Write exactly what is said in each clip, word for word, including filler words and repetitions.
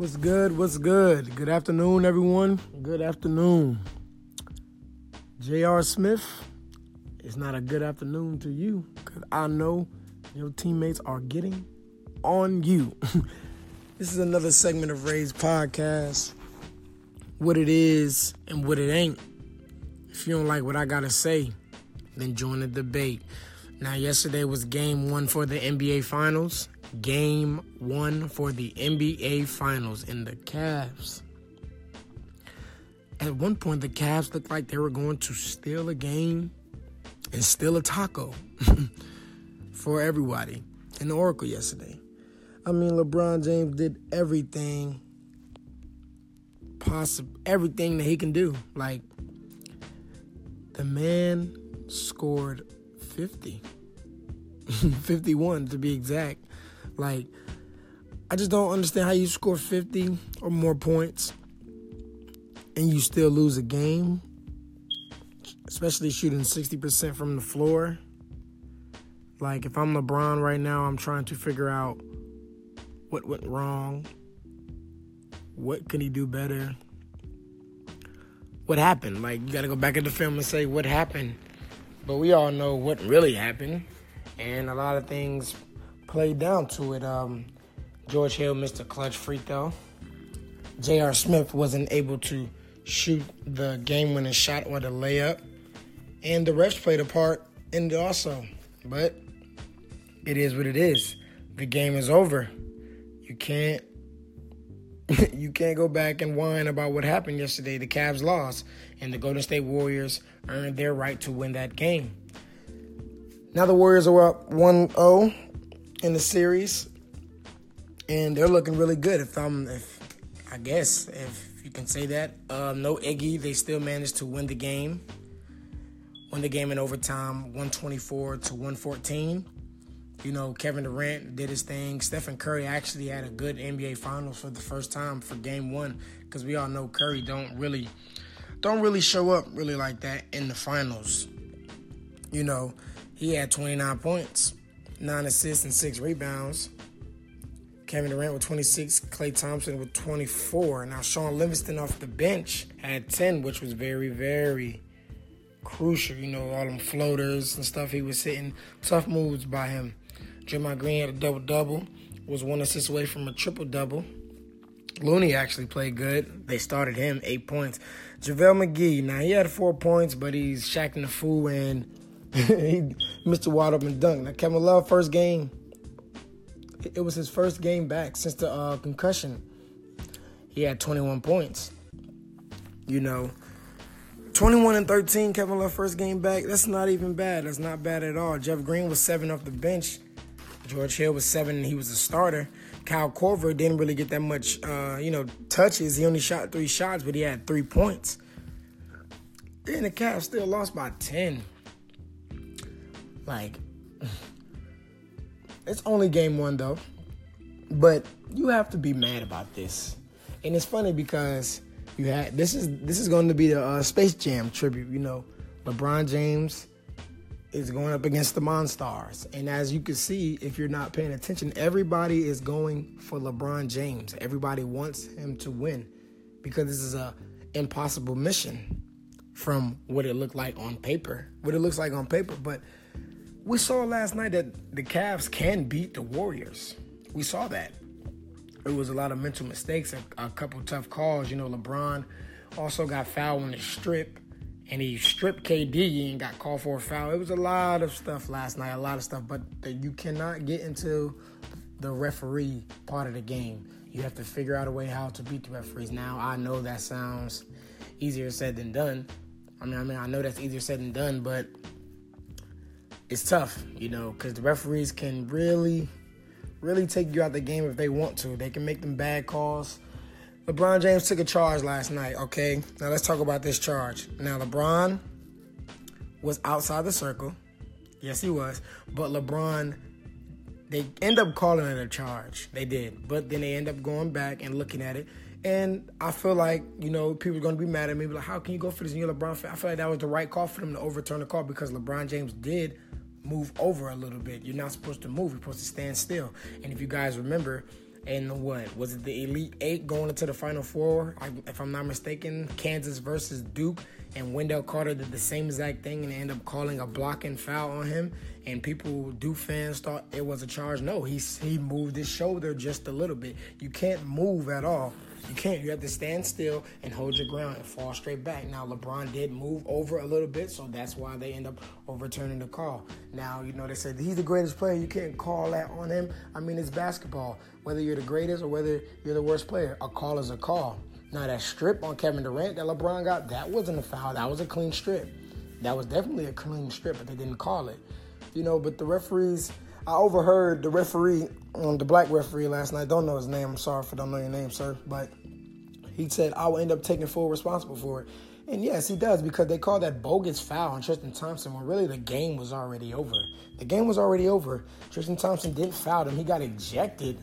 What's good? What's good? Good afternoon, everyone. Good afternoon. J R. Smith, it's not a good afternoon to you because I know your teammates are getting on you. This is another segment of Ray's podcast. What it is and what it ain't. If you don't like what I got to say, then join the debate. Now, yesterday was game one for the N B A Finals. Game one for the N B A Finals, and the Cavs. At one point, the Cavs looked like they were going to steal a game and steal a taco for everybody in the Oracle yesterday. I mean, LeBron James did everything possible, everything that he can do. Like, the man scored fifty. fifty-one to be exact. Like, I just don't understand how you score fifty or more points and you still lose a game, especially shooting sixty percent from the floor. Like, if I'm LeBron right now, I'm trying to figure out what went wrong, what can he do better, what happened. Like, you got to go back at the film and say what happened. But we all know what really happened, and a lot of things played down to it. Um, George Hill missed a clutch free throw. J R. Smith wasn't able to shoot the game-winning shot or the layup. And the refs played a part in it also. But it is what it is. The game is over. You can't you can't go back and whine about what happened yesterday. The Cavs lost, and the Golden State Warriors earned their right to win that game. Now the Warriors are up one oh in the series, and they're looking really good. If I'm, if I guess, if you can say that, uh, no Iggy, they still managed to win the game. Won the game in overtime, one twenty-four to one fourteen. You know, Kevin Durant did his thing. Stephen Curry actually had a good N B A Finals for the first time for Game One, because we all know Curry don't really, don't really show up really like that in the finals. You know, he had twenty-nine points. Nine assists and six rebounds. Kevin Durant with twenty-six. Klay Thompson with twenty-four. Now, Sean Livingston off the bench had ten, which was very, very crucial. You know, all them floaters and stuff he was hitting. Tough moves by him. Draymond Green had a double-double. Was one assist away from a triple-double. Looney actually played good. They started him, eight points. JaVale McGee, now he had four points, but he's shacking the fool and he missed a wide open dunk. Now, Kevin Love, first game, it was his first game back since the uh, concussion. He had twenty-one points. You know, twenty-one and thirteen, Kevin Love, first game back. That's not even bad. That's not bad at all. Jeff Green was seven off the bench. George Hill was seven, and he was a starter. Kyle Korver didn't really get that much, uh, you know, touches. He only shot three shots, but he had three points. And the Cavs still lost by ten. Like, it's only game one, though. But you have to be mad about this. And it's funny because you had this is this is going to be the uh, Space Jam tribute. You know, LeBron James is going up against the Monstars. And as you can see, if you're not paying attention, everybody is going for LeBron James. Everybody wants him to win because this is a impossible mission from what it looked like on paper. What it looks like on paper, but we saw last night that the Cavs can beat the Warriors. We saw that. It was a lot of mental mistakes, a, a couple tough calls. You know, LeBron also got fouled on the strip, and he stripped K D and got called for a foul. It was a lot of stuff last night, a lot of stuff, but you cannot get into the referee part of the game. You have to figure out a way how to beat the referees. Now, I know that sounds easier said than done. I mean, I mean, I know that's easier said than done, but it's tough, you know, because the referees can really, really take you out the game if they want to. They can make them bad calls. LeBron James took a charge last night, okay? Now let's talk about this charge. Now, LeBron was outside the circle. Yes, he was. But LeBron, they end up calling it a charge. They did. But then they end up going back and looking at it. And I feel like, you know, people are going to be mad at me. Like, how can you go for this? And you're LeBron fan. I feel like that was the right call for them to overturn the call because LeBron James did move over a little bit. You're not supposed to move. You're supposed to stand still. And if you guys remember, in what was it, the Elite Eight going into the Final Four? I, if I'm not mistaken, Kansas versus Duke, and Wendell Carter did the same exact thing and they ended up calling a blocking foul on him. And people, Duke fans, thought it was a charge. No, he he moved his shoulder just a little bit. You can't move at all. You can't. You have to stand still and hold your ground and fall straight back. Now, LeBron did move over a little bit, so that's why they end up overturning the call. Now, you know, they said he's the greatest player. You can't call that on him. I mean, it's basketball. Whether you're the greatest or whether you're the worst player, a call is a call. Now, that strip on Kevin Durant that LeBron got, that wasn't a foul. That was a clean strip. That was definitely a clean strip, but they didn't call it. You know, but the referees, I overheard the referee, um, the black referee last night, don't know his name, I'm sorry if I don't know your name, sir, but he said, I will end up taking full responsibility for it. And yes, he does, because they called that bogus foul on Tristan Thompson when really the game was already over. The game was already over. Tristan Thompson didn't foul him. He got ejected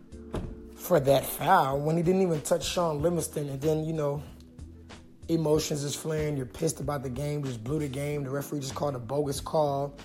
for that foul when he didn't even touch Sean Livingston. And then, you know, emotions is flaring. You're pissed about the game, just blew the game. The referee just called a bogus call.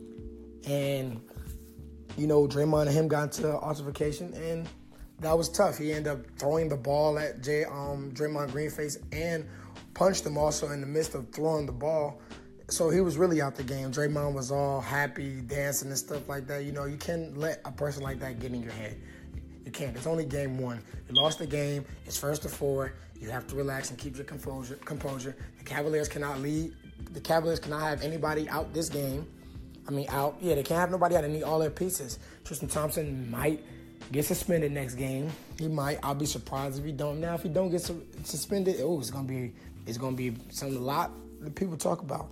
And, you know, Draymond and him got into an altercation, and that was tough. He ended up throwing the ball at Jay, um, Draymond Greenface and punched him also in the midst of throwing the ball. So he was really out the game. Draymond was all happy, dancing and stuff like that. You know, you can't let a person like that get in your head. You can't. It's only game one. You lost the game. It's first to four. You have to relax and keep your composure. Composure. The Cavaliers cannot lead. The Cavaliers cannot have anybody out this game. I mean, out. Yeah, they can't have nobody out. They need all their pieces. Tristan Thompson might get suspended next game. He might. I'll be surprised if he don't. Now, if he don't get su- suspended, oh, it's gonna be it's gonna be something a lot that people talk about.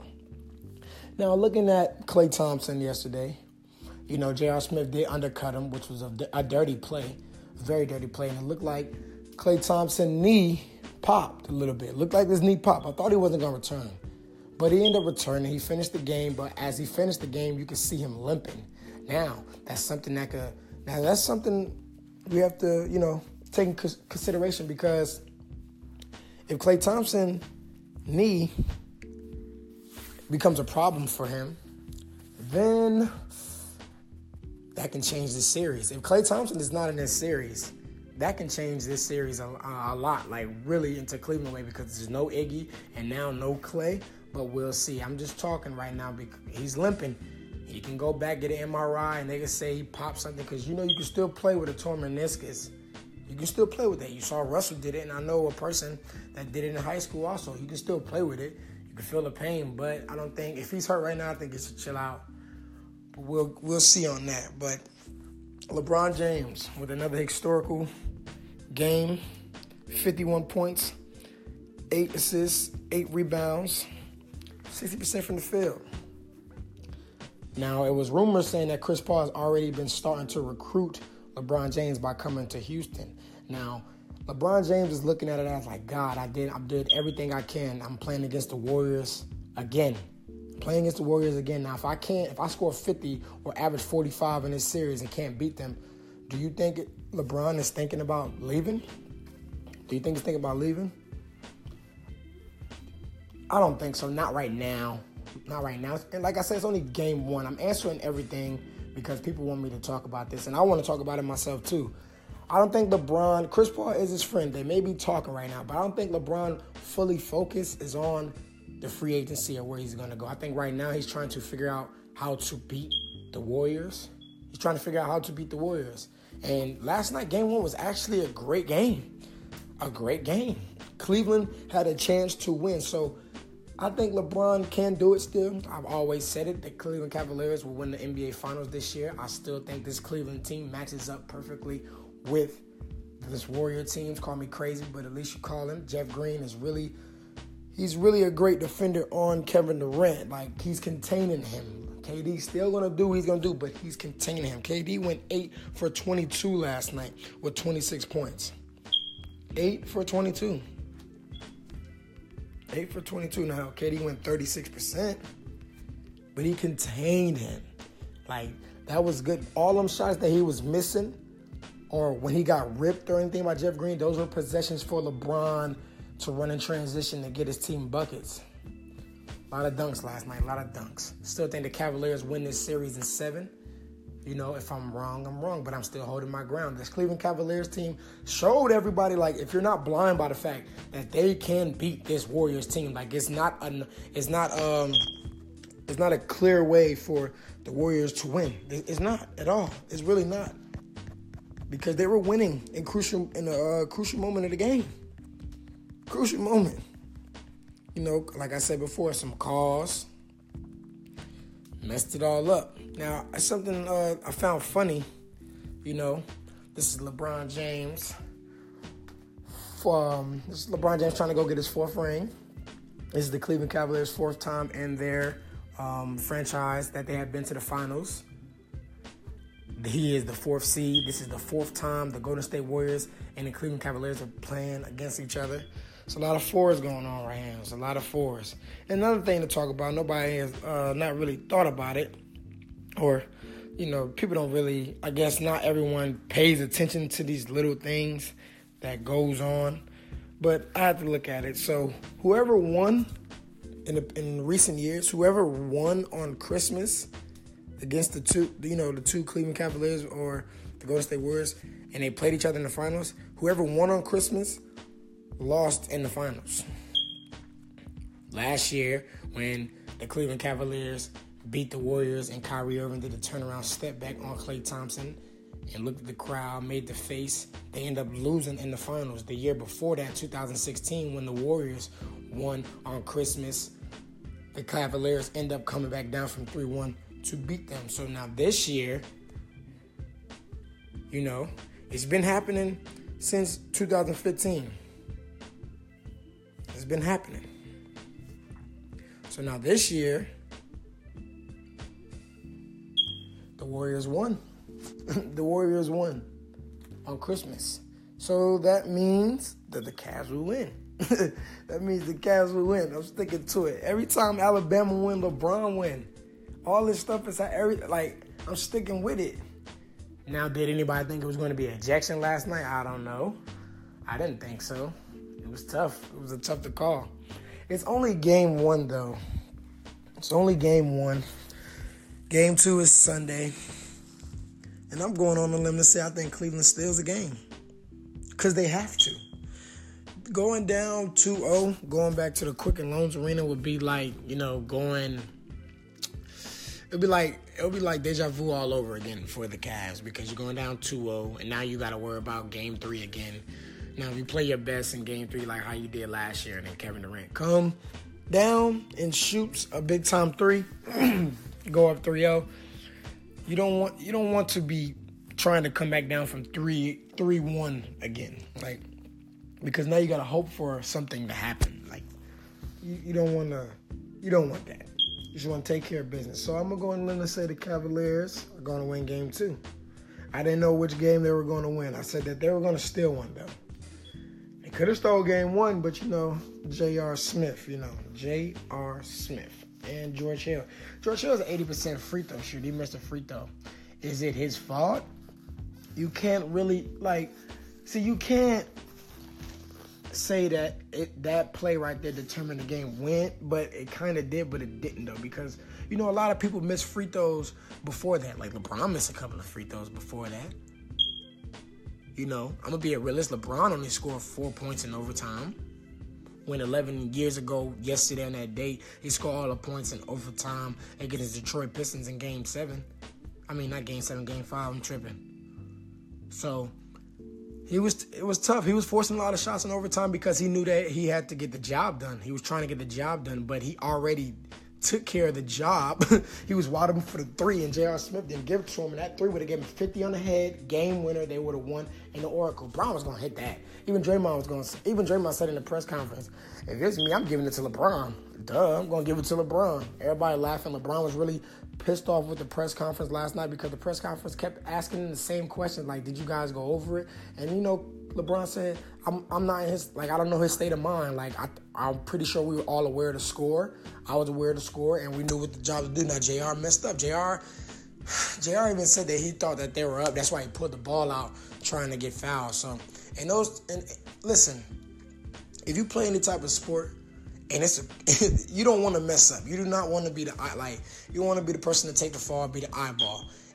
Now, looking at Klay Thompson yesterday, you know, J R. Smith did undercut him, which was a, a dirty play, a very dirty play, and it looked like Klay Thompson's knee popped a little bit. It looked like his knee popped. I thought he wasn't gonna return. But he ended up returning. He finished the game, but as he finished the game, you could see him limping. Now, that's something that could, now that's something we have to, you know, take in consideration, because if Klay Thompson's knee becomes a problem for him, then that can change this series. If Klay Thompson is not in this series, that can change this series a, a lot, like really into Cleveland way, because there's no Iggy and now no Klay. But we'll see. I'm just talking right now because he's limping. He can go back, get an M R I, and they can say he popped something, because you know you can still play with a torn meniscus. You can still play with that. You saw Russell did it, and I know a person that did it in high school also. You can still play with it. You can feel the pain, but I don't think, if he's hurt right now, I think he should chill out. But we'll we'll see on that. But LeBron James with another historical game, fifty-one points, eight assists, eight rebounds, sixty percent from the field. Now, it was rumors saying that Chris Paul has already been starting to recruit LeBron James by coming to Houston. Now, LeBron James is looking at it as like, God, I did I did everything I can. I'm playing against the Warriors again. Playing against the Warriors again. Now, if I can't, if I score fifty or average forty-five in this series and can't beat them, do you think LeBron is thinking about leaving? Do you think he's thinking about leaving? I don't think so. Not right now. Not right now. And like I said, it's only game one. I'm answering everything because people want me to talk about this, and I want to talk about it myself too. I don't think LeBron, Chris Paul is his friend. They may be talking right now, but I don't think LeBron fully focused is on the free agency or where he's going to go. I think right now he's trying to figure out how to beat the Warriors. He's trying to figure out how to beat the Warriors. And last night, game one was actually a great game. A great game. Cleveland had a chance to win. So I think LeBron can do it still. I've always said it, the Cleveland Cavaliers will win the N B A Finals this year. I still think this Cleveland team matches up perfectly with this Warrior team. Call me crazy, but at least you call him. Jeff Green is really, he's really a great defender on Kevin Durant. Like, he's containing him. K D still going to do what he's going to do, but he's containing him. K D went eight for twenty-two last night with twenty-six points. eight for twenty-two. eight for twenty-two. Now, K D went thirty-six percent, but he contained him. Like, that was good. All them shots that he was missing, or when he got ripped or anything by Jeff Green, those were possessions for LeBron to run in transition to get his team buckets. A lot of dunks last night, a lot of dunks. Still think the Cavaliers win this series in seven. You know, if I'm wrong, I'm wrong, but I'm still holding my ground. This Cleveland Cavaliers team showed everybody, like, if you're not blind by the fact that they can beat this Warriors team, like, it's not a, it's not um, it's not a clear way for the Warriors to win. It's not at all. It's really not, because they were winning in crucial in a uh, crucial moment of the game. Crucial moment. You know, like I said before, some calls messed it all up. Now, something uh, I found funny, you know, this is LeBron James. Um, this is LeBron James trying to go get his fourth ring. This is the Cleveland Cavaliers' fourth time in their um, franchise that they have been to the finals. He is the fourth seed. This is the fourth time the Golden State Warriors and the Cleveland Cavaliers are playing against each other. It's a lot of fours going on right here. It's a lot of fours. And another thing to talk about, nobody has uh, not really thought about it. Or, you know, people don't really, I guess not everyone pays attention to these little things that goes on. But I have to look at it. So whoever won in the, in recent years, whoever won on Christmas against the two, you know, the two Cleveland Cavaliers or the Golden State Warriors, and they played each other in the finals, whoever won on Christmas lost in the finals. Last year, when the Cleveland Cavaliers beat the Warriors and Kyrie Irving did a turnaround step back on Klay Thompson and looked at the crowd, made the face, they ended up losing in the finals. The year before that, two thousand sixteen, when the Warriors won on Christmas, the Cavaliers end up coming back down from three one to beat them. So now this year, you know, it's been happening since two thousand fifteen. It's been happening. So now this year, the Warriors won. The Warriors won on Christmas. So that means that the Cavs will win. That means the Cavs will win. I'm sticking to it. Every time Alabama win, LeBron win. All this stuff is every like I'm sticking with it. Now, did anybody think it was going to be an ejection last night? I don't know. I didn't think so. It was tough. It was a tough to call. It's only game one, though. It's only game one. Game two is Sunday. And I'm going on a limb to say I think Cleveland steals the game. Because they have to. Going down two oh, going back to the Quicken Loans Arena would be like, you know, going... It'll be like it'll be like deja vu all over again for the Cavs, because you're going down two oh, and now you got to worry about game three again. Now, if you play your best in game three like how you did last year, and then Kevin Durant come down and shoots a big time three, go up three oh. You don't want you don't want to be trying to come back down from three three one again, like, because now you got to hope for something to happen. Like, you, you don't want to you don't want that. You just want to take care of business. So I'm going to go and let's say the Cavaliers are going to win game two. I didn't know which game they were going to win. I said that they were going to steal one, though. They could have stole game one, but, you know, J R. Smith, you know, J R. Smith and George Hill. George Hill is an eighty percent free throw shooter. He missed a free throw. Is it his fault? You can't really, like, see, you can't say that it, that play right there determined the game win, but it kind of did, but it didn't, though, because, you know, a lot of people miss free throws before that. Like, LeBron missed a couple of free throws before that. You know, I'm going to be a realist. LeBron only scored four points in overtime, when eleven years ago, yesterday on that date, he scored all the points in overtime against the Detroit Pistons in Game seven. I mean, not Game seven, Game five, I'm tripping. So, He was it was tough. He was forcing a lot of shots in overtime because he knew that he had to get the job done. He was trying to get the job done, but he already took care of the job. He was wide open for the three, and J R. Smith didn't give it to him, and that three would have given him fifty on the head, game winner. They would have won in the Oracle. Brown was going to hit that. Even Draymond was going to. Even Draymond said in the press conference, if it's me, I'm giving it to LeBron. Duh, I'm going to give it to LeBron. Everybody laughing. LeBron was really pissed off with the press conference last night because the press conference kept asking the same questions, like, did you guys go over it? And, you know, LeBron said, I'm I'm not in his, like, I don't know his state of mind. Like, I, I'm pretty sure we were all aware of the score. I was aware of the score, and we knew what the job to do. Now, J R messed up. J R, J R even said that he thought that they were up. That's why he pulled the ball out trying to get fouled. So, and those, and listen, if you play any type of sport, and it's a, you don't want to mess up. You do not want to be the, like, you want to be the person to take the fall, be the eyeball.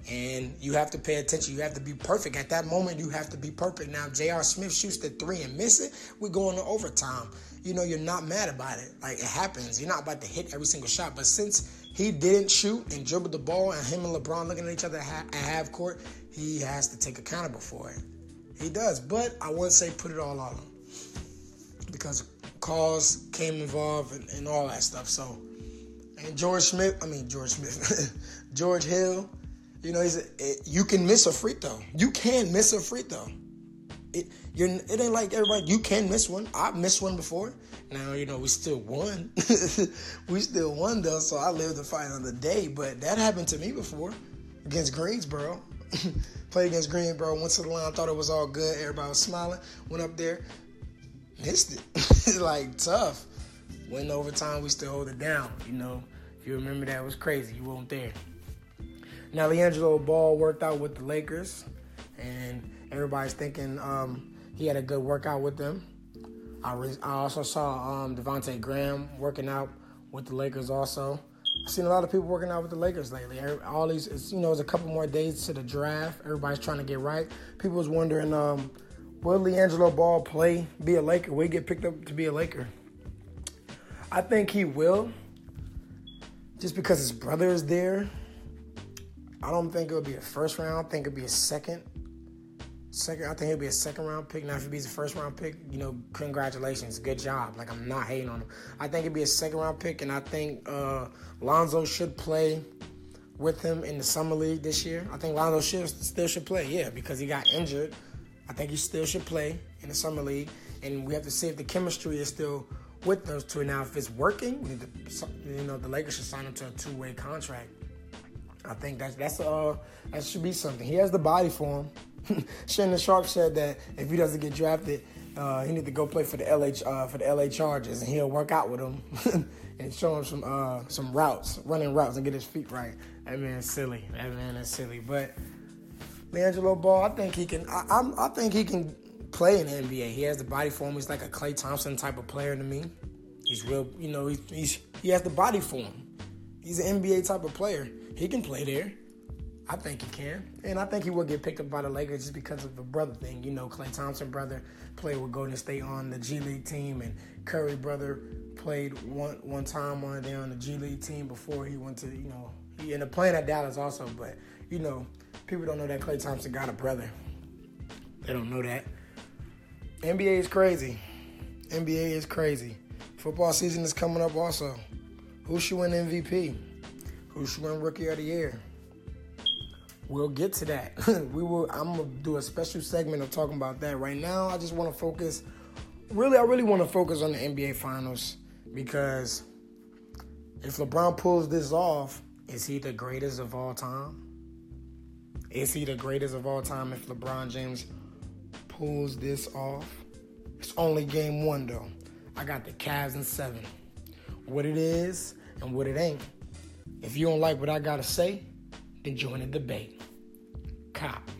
And you have to pay attention. You have to be perfect. At that moment, you have to be perfect. Now, J R. Smith shoots the three and miss it. We're going to overtime. You know, you're not mad about it. Like, it happens. You're not about to hit every single shot. But since he didn't shoot and dribbled the ball and him and LeBron looking at each other at half court, he has to take accountable for it. He does. But I wouldn't say put it all on him, because calls came involved and, and all that stuff. So, and George Smith, I mean, George Smith, George Hill, you know, he's a, it, you can miss a free throw. You can miss a free throw. It you're, it ain't like everybody. You can miss one. I've missed one before. Now, you know, we still won. we still won, though, so I lived the fight on the day. But that happened to me before against Greensboro. Played against Greensboro, went to the line, thought it was all good. Everybody was smiling. Went up there, missed it. Like, tough. Went overtime, we still hold it down. You know, if you remember that, it was crazy. You weren't there. Now, LiAngelo Ball worked out with the Lakers, and everybody's thinking um, he had a good workout with them. I, re- I also saw um, Devontae Graham working out with the Lakers also. I've seen a lot of people working out with the Lakers lately. All these, it's, you know, it's a couple more days to the draft. Everybody's trying to get right. People was wondering, um, will LiAngelo Ball play, be a Laker? Will he get picked up to be a Laker? I think he will, just because his brother is there. I don't think it'll be a first round. I think it'll be a second. Second, I think he'll be a second round pick. Now, if he be a first round pick, you know, congratulations, good job. Like, I'm not hating on him. I think it'll be a second round pick, and I think uh, Lonzo should play with him in the summer league this year. I think Lonzo should, still should play, yeah, because he got injured. I think he still should play in the summer league, and we have to see if the chemistry is still with those two. Now, if it's working, we need to, you know, the Lakers should sign him to a two-way contract. I think that's that's uh that should be something. He has the body for him. Shannon Sharp said that if he doesn't get drafted, uh, he need to go play for the L A uh, for the L A Chargers, and he'll work out with them and show him some uh, some routes, running routes, and get his feet right. That man's silly. That man is silly. But LiAngelo Ball, I think he can. I, I'm, I think he can play in the N B A. He has the body for him. He's like a Klay Thompson type of player to me. He's real. You know, he's, he's he has the body for him. He's an N B A type of player. He can play there. I think he can. And I think he will get picked up by the Lakers just because of the brother thing. You know, Klay Thompson brother played with Golden State on the G League team, and Curry brother played one one time on there on the G League team before he went to, you know, he ended up playing at Dallas also. But, you know, people don't know that Klay Thompson got a brother. They don't know that. N B A is crazy. N B A is crazy. Football season is coming up also. Who should win M V P? Who should win Rookie of the Year? We'll get to that. we will. I'm gonna do a special segment of talking about that. Right now, I just want to focus. Really, I really want to focus on the N B A Finals, because if LeBron pulls this off, is he the greatest of all time? Is he the greatest of all time if LeBron James pulls this off? It's only game one though. I got the Cavs in seven. What it is and what it ain't. If you don't like what I gotta say, then join the debate. Cop.